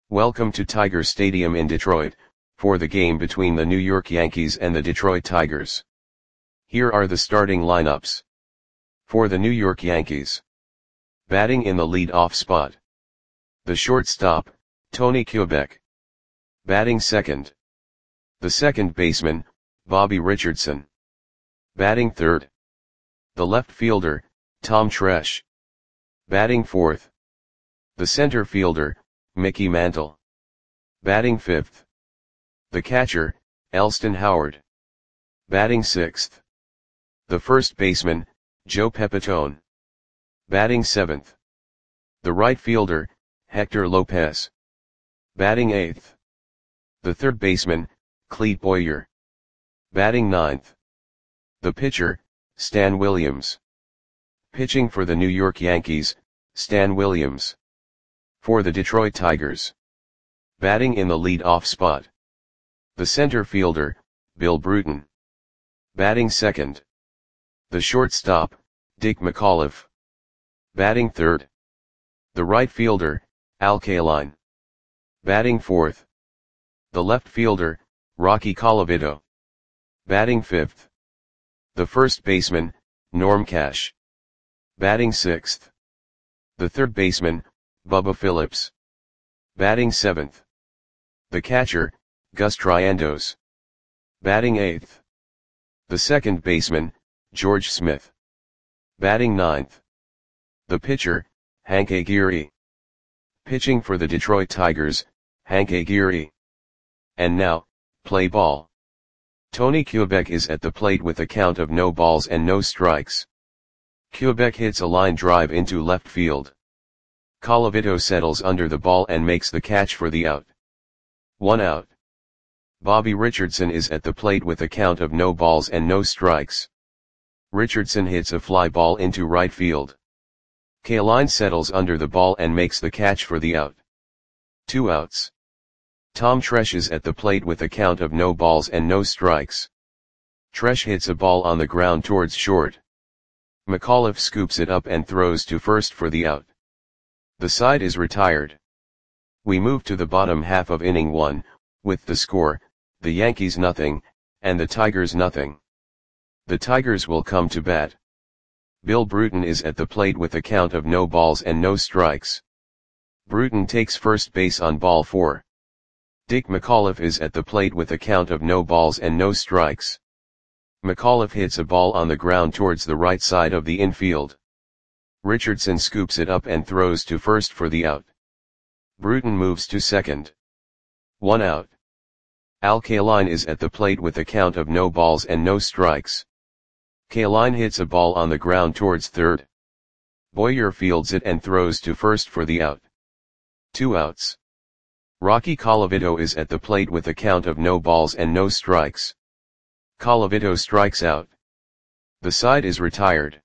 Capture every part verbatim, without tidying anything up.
Welcome to Tiger Stadium in Detroit, for the game between the New York Yankees and the Detroit Tigers. Here are the starting lineups. For the New York Yankees. Batting in the lead-off spot. The shortstop, Tony Kubek. Batting second. The second baseman, Bobby Richardson. Batting third. The left fielder, Tom Tresh. Batting fourth. The center fielder, Mickey Mantle. Batting fifth. The catcher, Elston Howard. Batting sixth. The first baseman, Joe Pepitone. Batting seventh. The right fielder, Hector Lopez. Batting eighth. The third baseman, Clete Boyer. Batting ninth. The pitcher, Stan Williams. Pitching for the New York Yankees, Stan Williams. For the Detroit Tigers. Batting in the lead-off spot. The center fielder, Bill Bruton. Batting second. The shortstop, Dick McAuliffe. Batting third. The right fielder, Al Kaline. Batting fourth. The left fielder, Rocky Colavito. Batting fifth. The first baseman, Norm Cash. Batting sixth. The third baseman, Bubba Phillips. Batting seventh. The catcher, Gus Triandos. Batting eighth. The second baseman, George Smith. Batting ninth. The pitcher, Hank Aguirre. Pitching for the Detroit Tigers, Hank Aguirre. And now, play ball. Tony Kubek is at the plate with a count of no balls and no strikes. Kubek hits a line drive into left field. Colavito settles under the ball and makes the catch for the out. One out. Bobby Richardson is at the plate with a count of no balls and no strikes. Richardson hits a fly ball into right field. Kaline settles under the ball and makes the catch for the out. Two outs. Tom Tresh is at the plate with a count of no balls and no strikes. Tresh hits a ball on the ground towards short. McAuliffe scoops it up and throws to first for the out. The side is retired. We move to the bottom half of inning one, with the score, the Yankees nothing, and the Tigers nothing. The Tigers will come to bat. Bill Bruton is at the plate with a count of no balls and no strikes. Bruton takes first base on ball four. Dick McAuliffe is at the plate with a count of no balls and no strikes. McAuliffe hits a ball on the ground towards the right side of the infield. Richardson scoops it up and throws to first for the out. Bruton moves to second. One out. Al Kaline is at the plate with a count of no balls and no strikes. Kaline hits a ball on the ground towards third. Boyer fields it and throws to first for the out. Two outs. Rocky Colavito is at the plate with a count of no balls and no strikes. Colavito strikes out. The side is retired.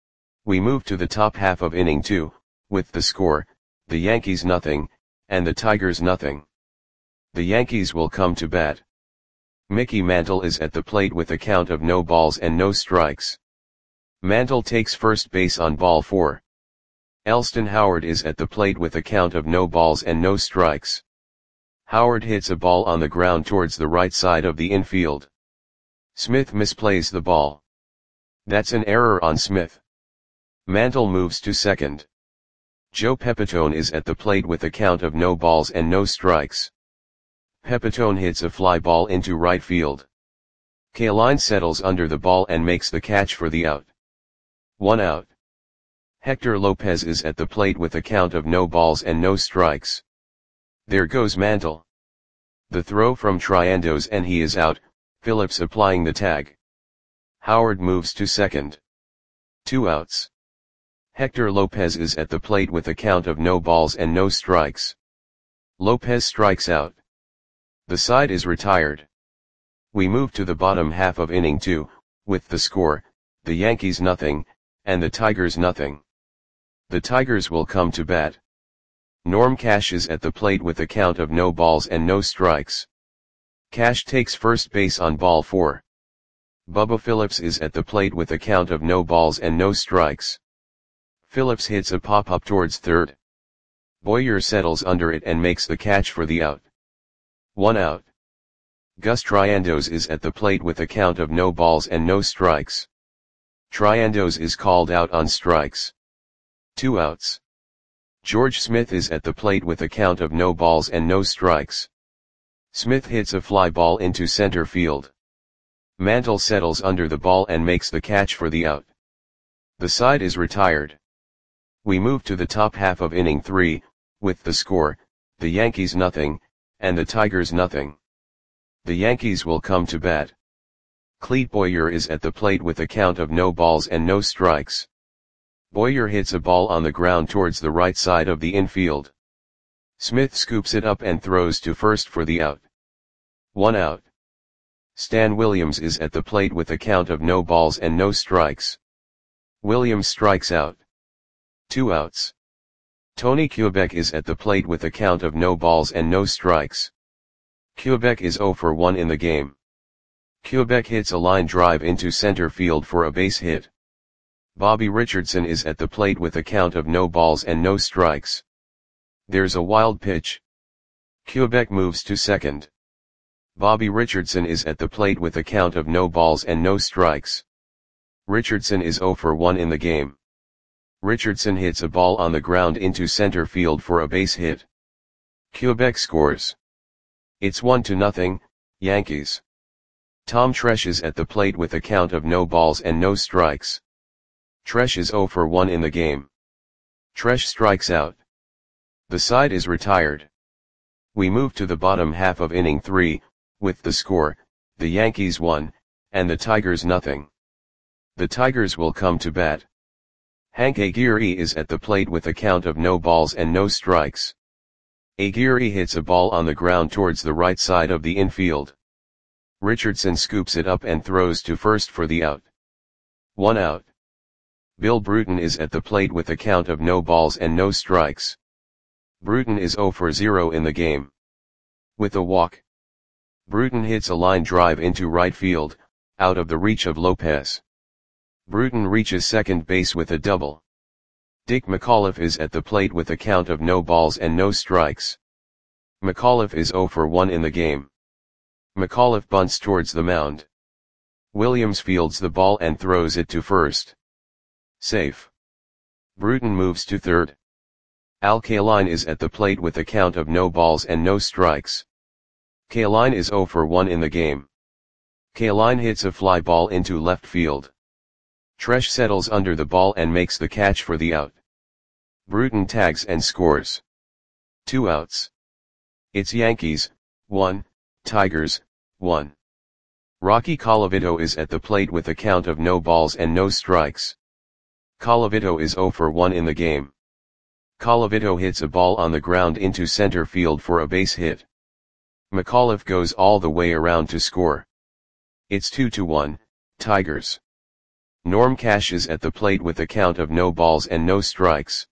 We move to the top half of inning two, with the score, the Yankees nothing, and the Tigers nothing. The Yankees will come to bat. Mickey Mantle is at the plate with a count of no balls and no strikes. Mantle takes first base on ball four. Elston Howard is at the plate with a count of no balls and no strikes. Howard hits a ball on the ground towards the right side of the infield. Smith misplays the ball. That's an error on Smith. Mantle moves to second. Joe Pepitone is at the plate with a count of no balls and no strikes. Pepitone hits a fly ball into right field. Kaline settles under the ball and makes the catch for the out. One out. Hector Lopez is at the plate with a count of no balls and no strikes. There goes Mantle. The throw from Triandos and he is out, Phillips applying the tag. Howard moves to second. Two outs. Hector Lopez is at the plate with a count of no balls and no strikes. Lopez strikes out. The side is retired. We move to the bottom half of inning two, with the score, the Yankees nothing, and the Tigers nothing. The Tigers will come to bat. Norm Cash is at the plate with a count of no balls and no strikes. Cash takes first base on ball four. Bubba Phillips is at the plate with a count of no balls and no strikes. Phillips hits a pop-up towards third. Boyer settles under it and makes the catch for the out. One out. Gus Triandos is at the plate with a count of no balls and no strikes. Triandos is called out on strikes. Two outs. George Smith is at the plate with a count of no balls and no strikes. Smith hits a fly ball into center field. Mantle settles under the ball and makes the catch for the out. The side is retired. We move to the top half of inning three, with the score, the Yankees nothing, and the Tigers nothing. The Yankees will come to bat. Clete Boyer is at the plate with a count of no balls and no strikes. Boyer hits a ball on the ground towards the right side of the infield. Smith scoops it up and throws to first for the out. One out. Stan Williams is at the plate with a count of no balls and no strikes. Williams strikes out. Two outs. Tony Kubek is at the plate with a count of no balls and no strikes. Kubek is oh for one in the game. Kubek hits a line drive into center field for a base hit. Bobby Richardson is at the plate with a count of no balls and no strikes. There's a wild pitch. Kubek moves to second. Bobby Richardson is at the plate with a count of no balls and no strikes. Richardson is oh for one in the game. Richardson hits a ball on the ground into center field for a base hit. Kubek scores. It's one to nothing, Yankees. Tom Tresh is at the plate with a count of no balls and no strikes. Tresh is oh for one in the game. Tresh strikes out. The side is retired. We move to the bottom half of inning three, with the score, the Yankees one, and the Tigers nothing. The Tigers will come to bat. Hank Aguirre is at the plate with a count of no balls and no strikes. Aguirre hits a ball on the ground towards the right side of the infield. Richardson scoops it up and throws to first for the out. One out. Bill Bruton is at the plate with a count of no balls and no strikes. Bruton is oh for zero in the game. With a walk. Bruton hits a line drive into right field, out of the reach of Lopez. Bruton reaches second base with a double. Dick McAuliffe is at the plate with a count of no balls and no strikes. McAuliffe is oh for one in the game. McAuliffe bunts towards the mound. Williams fields the ball and throws it to first. Safe. Bruton moves to third. Al Kaline is at the plate with a count of no balls and no strikes. Kaline is oh for one in the game. Kaline hits a fly ball into left field. Tresh settles under the ball and makes the catch for the out. Bruton tags and scores. Two outs. It's Yankees, one, Tigers, one. Rocky Colavito is at the plate with a count of no balls and no strikes. Colavito is oh for one in the game. Colavito hits a ball on the ground into center field for a base hit. McAuliffe goes all the way around to score. It's two to one, Tigers. Norm Cash is at the plate with a count of no balls and no strikes.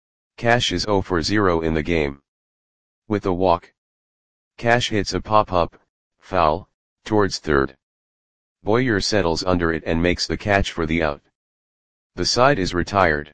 Cash is oh for zero in the game. With a walk. Cash hits a pop-up, foul, towards third. Boyer settles under it and makes the catch for the out. The side is retired.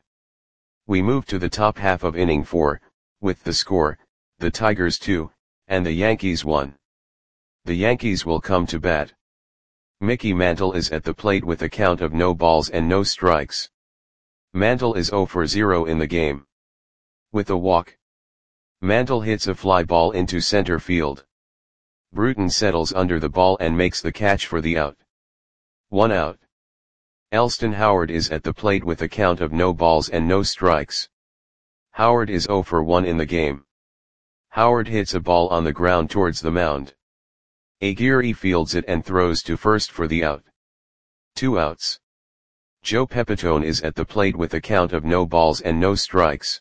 We move to the top half of inning four, with the score, the Tigers two, and the Yankees one. The Yankees will come to bat. Mickey Mantle is at the plate with a count of no balls and no strikes. Mantle is oh for zero in the game. With a walk. Mantle hits a fly ball into center field. Bruton settles under the ball and makes the catch for the out. One out. Elston Howard is at the plate with a count of no balls and no strikes. Howard is oh for one in the game. Howard hits a ball on the ground towards the mound. Aguirre fields it and throws to first for the out. Two outs. Joe Pepitone is at the plate with a count of no balls and no strikes.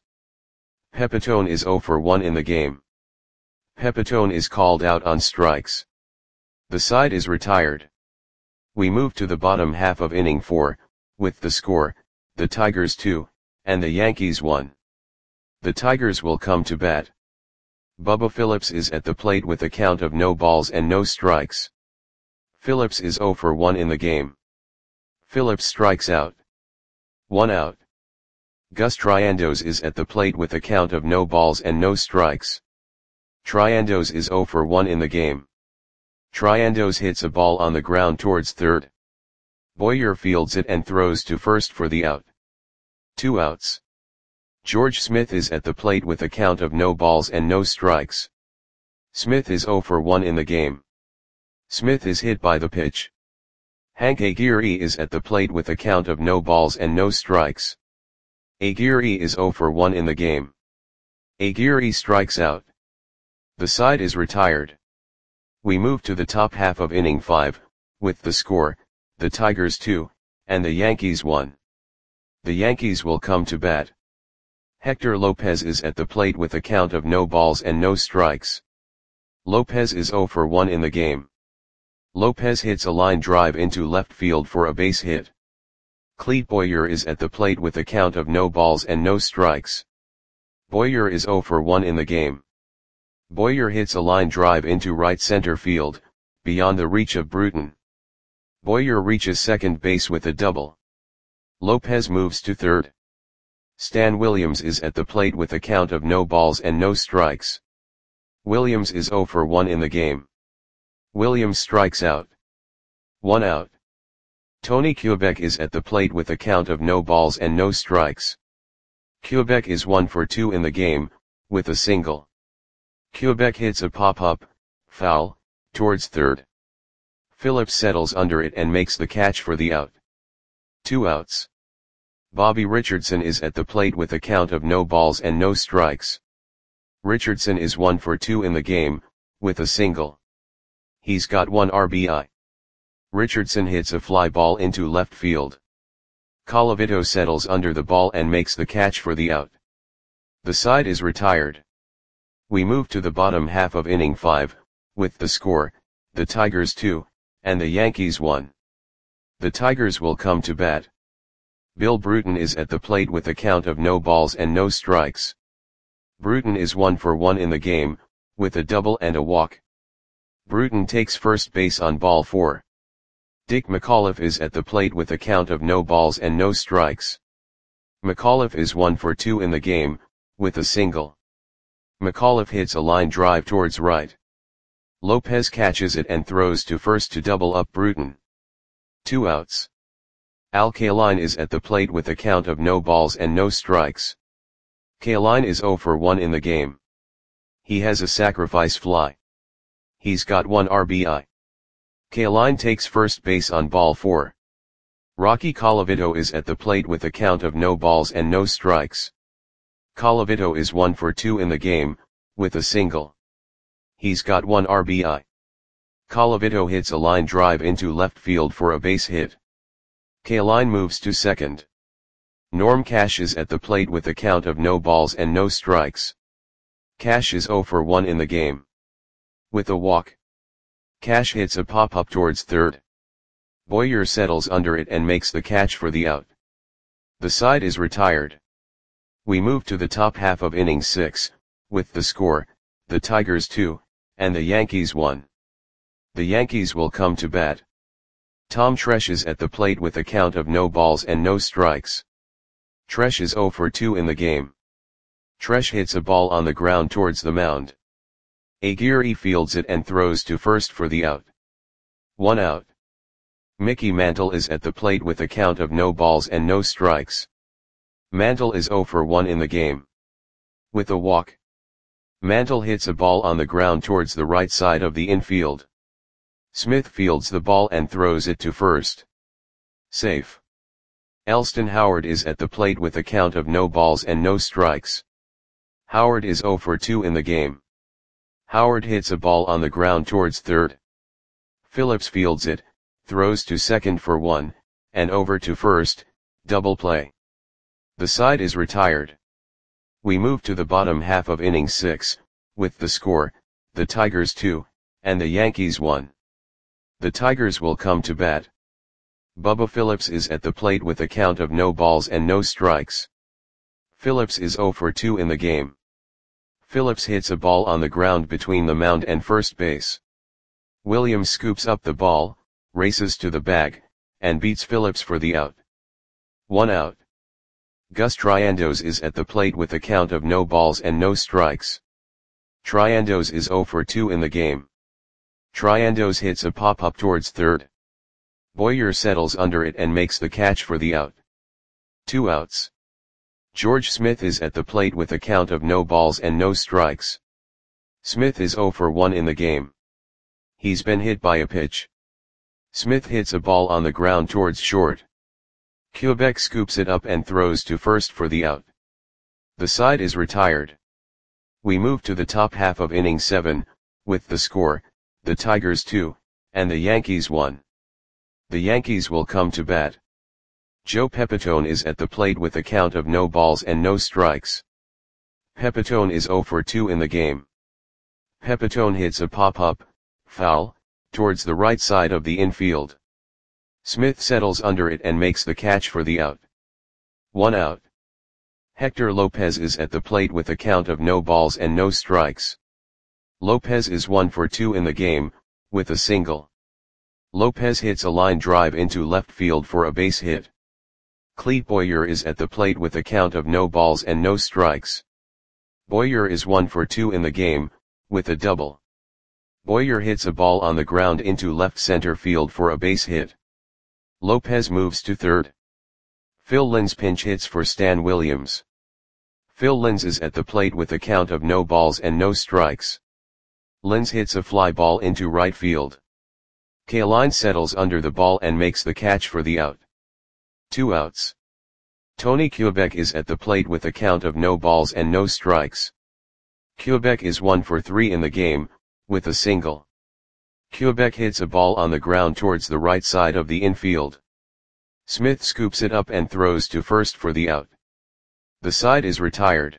Pepitone is oh for one in the game. Pepitone is called out on strikes. The side is retired. We move to the bottom half of inning four, with the score, the Tigers two, and the Yankees one. The Tigers will come to bat. Bubba Phillips is at the plate with a count of no balls and no strikes. Phillips is oh for one in the game. Phillips strikes out. One out. Gus Triandos is at the plate with a count of no balls and no strikes. Triandos is zero for one in the game. Triandos hits a ball on the ground towards third. Boyer fields it and throws to first for the out. Two outs. George Smith is at the plate with a count of no balls and no strikes. Smith is zero for one in the game. Smith is hit by the pitch. Hank Aguirre is at the plate with a count of no balls and no strikes. Aguirre is zero for one in the game. Aguirre strikes out. The side is retired. We move to the top half of inning five, with the score, the Tigers two, and the Yankees one. The Yankees will come to bat. Hector Lopez is at the plate with a count of no balls and no strikes. Lopez is zero for one in the game. Lopez hits a line drive into left field for a base hit. Clete Boyer is at the plate with a count of no balls and no strikes. Boyer is zero for one in the game. Boyer hits a line drive into right center field, beyond the reach of Bruton. Boyer reaches second base with a double. Lopez moves to third. Stan Williams is at the plate with a count of no balls and no strikes. Williams is zero for one in the game. Williams strikes out. One out. Tony Kubek is at the plate with a count of no balls and no strikes. Kubek is one for two in the game, with a single. Kubek hits a pop-up, foul, towards third. Phillips settles under it and makes the catch for the out. Two outs. Bobby Richardson is at the plate with a count of no balls and no strikes. Richardson is one for two in the game, with a single. He's got one R B I. Richardson hits a fly ball into left field. Colavito settles under the ball and makes the catch for the out. The side is retired. We move to the bottom half of inning five, with the score, the Tigers two, and the Yankees one. The Tigers will come to bat. Bill Bruton is at the plate with a count of no balls and no strikes. Bruton is one for one in the game, with a double and a walk. Bruton takes first base on ball four. Dick McAuliffe is at the plate with a count of no balls and no strikes. McAuliffe is one for two in the game, with a single. McAuliffe hits a line drive towards right. Lopez catches it and throws to first to double up Bruton. Two outs. Al Kaline is at the plate with a count of no balls and no strikes. Kaline is zero for one in the game. He has a sacrifice fly. He's got one R B I. Kaline takes first base on ball four. Rocky Colavito is at the plate with a count of no balls and no strikes. Colavito is one for two in the game, with a single. He's got one R B I. Colavito hits a line drive into left field for a base hit. Kaline moves to second. Norm Cash is at the plate with a count of no balls and no strikes. Cash is zero for one in the game. With a walk. Cash hits a pop-up towards third. Boyer settles under it and makes the catch for the out. The side is retired. We move to the top half of inning six, with the score, the Tigers two, and the Yankees one. The Yankees will come to bat. Tom Tresh is at the plate with a count of no balls and no strikes. Tresh is zero for two in the game. Tresh hits a ball on the ground towards the mound. Aguirre fields it and throws to first for the out. One out. Mickey Mantle is at the plate with a count of no balls and no strikes. Mantle is zero for one in the game. With a walk. Mantle hits a ball on the ground towards the right side of the infield. Smith fields the ball and throws it to first. Safe. Elston Howard is at the plate with a count of no balls and no strikes. Howard is zero for two in the game. Howard hits a ball on the ground towards third. Phillips fields it, throws to second for one, and over to first, double play. The side is retired. We move to the bottom half of inning six, with the score, the Tigers two, and the Yankees one. The Tigers will come to bat. Bubba Phillips is at the plate with a count of no balls and no strikes. Phillips is zero for two in the game. Phillips hits a ball on the ground between the mound and first base. Williams scoops up the ball, races to the bag, and beats Phillips for the out. One out. Gus Triandos is at the plate with a count of no balls and no strikes. Triandos is zero for two in the game. Triandos hits a pop-up towards third. Boyer settles under it and makes the catch for the out. Two outs. George Smith is at the plate with a count of no balls and no strikes. Smith is zero for one in the game. He's been hit by a pitch. Smith hits a ball on the ground towards short. Quebec scoops it up and throws to first for the out. The side is retired. We move to the top half of inning seven, with the score, the Tigers two, and the Yankees one. The Yankees will come to bat. Joe Pepitone is at the plate with a count of no balls and no strikes. Pepitone is zero for two in the game. Pepitone hits a pop-up, foul, towards the right side of the infield. Smith settles under it and makes the catch for the out. One out. Hector Lopez is at the plate with a count of no balls and no strikes. Lopez is one for two in the game, with a single. Lopez hits a line drive into left field for a base hit. Clete Boyer is at the plate with a count of no balls and no strikes. Boyer is one for two in the game, with a double. Boyer hits a ball on the ground into left center field for a base hit. Lopez moves to third. Phil Linz pinch hits for Stan Williams. Phil Linz is at the plate with a count of no balls and no strikes. Linz hits a fly ball into right field. Kaline settles under the ball and makes the catch for the out. Two outs. Tony Quebec is at the plate with a count of no balls and no strikes. Quebec is one for three in the game, with a single. Quebec hits a ball on the ground towards the right side of the infield. Smith scoops it up and throws to first for the out. The side is retired.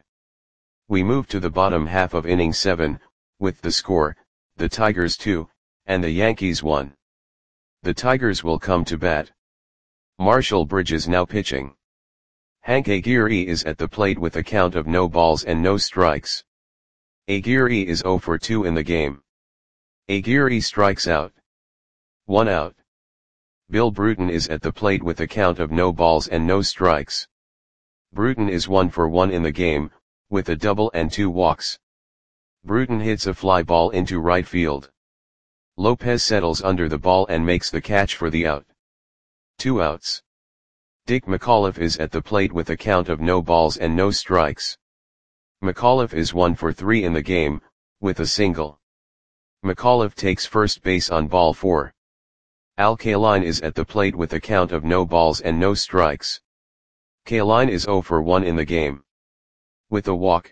We move to the bottom half of inning seven, with the score, the Tigers two, and the Yankees one. The Tigers will come to bat. Marshall Bridges now pitching. Hank Aguirre is at the plate with a count of no balls and no strikes. Aguirre is zero for two in the game. Aguirre strikes out. One out. Bill Bruton is at the plate with a count of no balls and no strikes. Bruton is one for one in the game, with a double and two walks. Bruton hits a fly ball into right field. Lopez settles under the ball and makes the catch for the out. Two outs. Dick McAuliffe is at the plate with a count of no balls and no strikes. McAuliffe is one for three in the game, with a single. McAuliffe takes first base on ball four. Al Kaline is at the plate with a count of no balls and no strikes. Kaline is zero for one in the game. With a walk.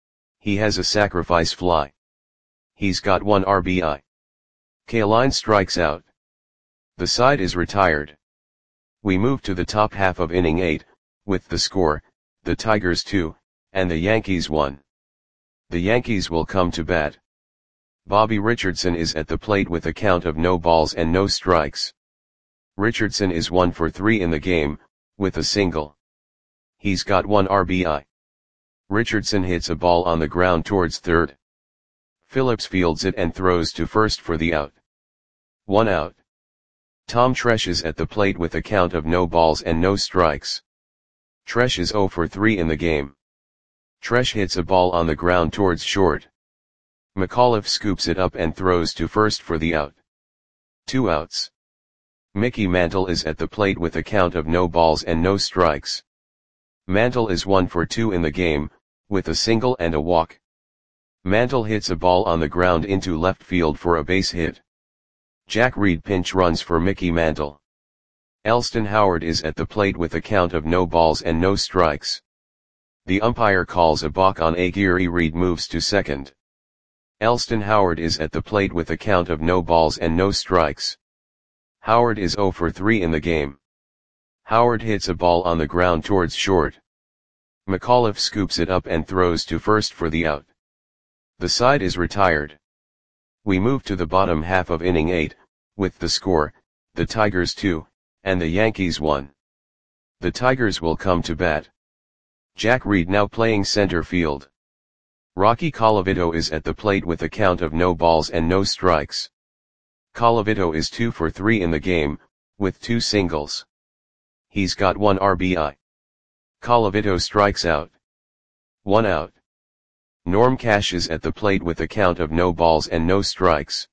He has a sacrifice fly. He's got one R B I. Kaline strikes out. The side is retired. We move to the top half of inning eight, with the score, the Tigers two, and the Yankees one. The Yankees will come to bat. Bobby Richardson is at the plate with a count of no balls and no strikes. Richardson is one for three in the game, with a single. He's got one R B I. Richardson hits a ball on the ground towards third. Phillips fields it and throws to first for the out. One out. Tom Tresh is at the plate with a count of no balls and no strikes. Tresh is zero for three in the game. Tresh hits a ball on the ground towards short. McAuliffe scoops it up and throws to first for the out. Two outs. Mickey Mantle is at the plate with a count of no balls and no strikes. Mantle is one for two in the game, with a single and a walk. Mantle hits a ball on the ground into left field for a base hit. Jack Reed pinch runs for Mickey Mantle. Elston Howard is at the plate with a count of no balls and no strikes. The umpire calls a balk on Aguirre. Reed moves to second. Elston Howard is at the plate with a count of no balls and no strikes. Howard is zero for three in the game. Howard hits a ball on the ground towards short. McAuliffe scoops it up and throws to first for the out. The side is retired. We move to the bottom half of inning eight, with the score, the Tigers two, and the Yankees one. The Tigers will come to bat. Jack Reed now playing center field. Rocky Colavito is at the plate with a count of no balls and no strikes. Colavito is two for three in the game, with two singles. He's got one R B I. Colavito strikes out. One out. Norm Cash is at the plate with a count of no balls and no strikes.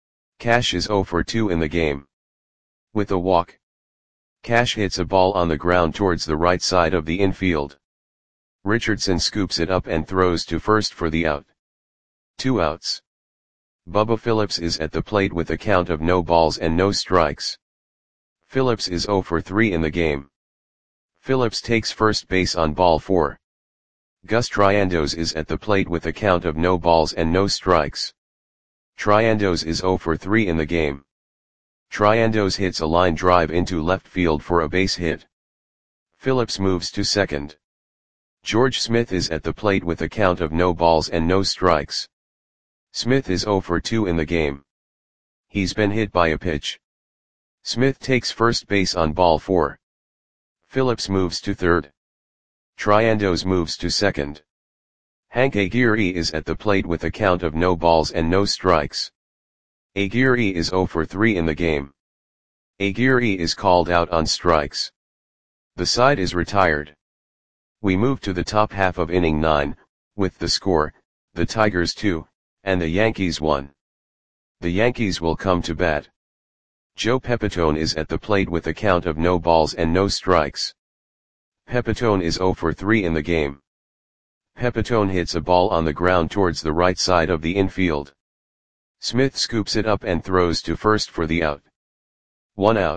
Cash is zero for two in the game. With a walk, Cash hits a ball on the ground towards the right side of the infield. Richardson scoops it up and throws to first for the out. Two outs. Bubba Phillips is at the plate with a count of no balls and no strikes. Phillips is zero for three in the game. Phillips takes first base on ball four. Gus Triandos is at the plate with a count of no balls and no strikes. Triandos is zero for three in the game. Triandos hits a line drive into left field for a base hit. Phillips moves to second. George Smith is at the plate with a count of no balls and no strikes. Smith is zero for two in the game. He's been hit by a pitch. Smith takes first base on ball four. Phillips moves to third. Triandos moves to second. Hank Aguirre is at the plate with a count of no balls and no strikes. Aguirre is zero for three in the game. Aguirre is called out on strikes. The side is retired. We move to the top half of inning nine, with the score, the Tigers two, and the Yankees one. The Yankees will come to bat. Joe Pepitone is at the plate with a count of no balls and no strikes. Pepitone is zero for three in the game. Pepitone hits a ball on the ground towards the right side of the infield. Smith scoops it up and throws to first for the out. One out.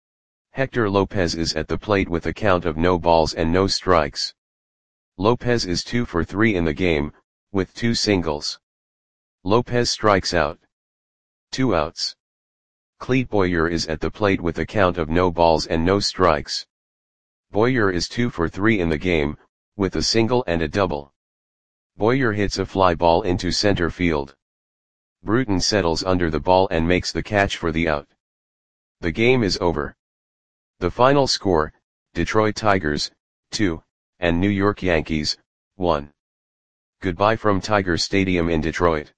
Hector Lopez is at the plate with a count of no balls and no strikes. Lopez is two for three in the game, with two singles. Lopez strikes out. Two outs. Clete Boyer is at the plate with a count of no balls and no strikes. Boyer is two for three in the game, with a single and a double. Boyer hits a fly ball into center field. Bruton settles under the ball and makes the catch for the out. The game is over. The final score, Detroit Tigers, two, and New York Yankees, one. Goodbye from Tiger Stadium in Detroit.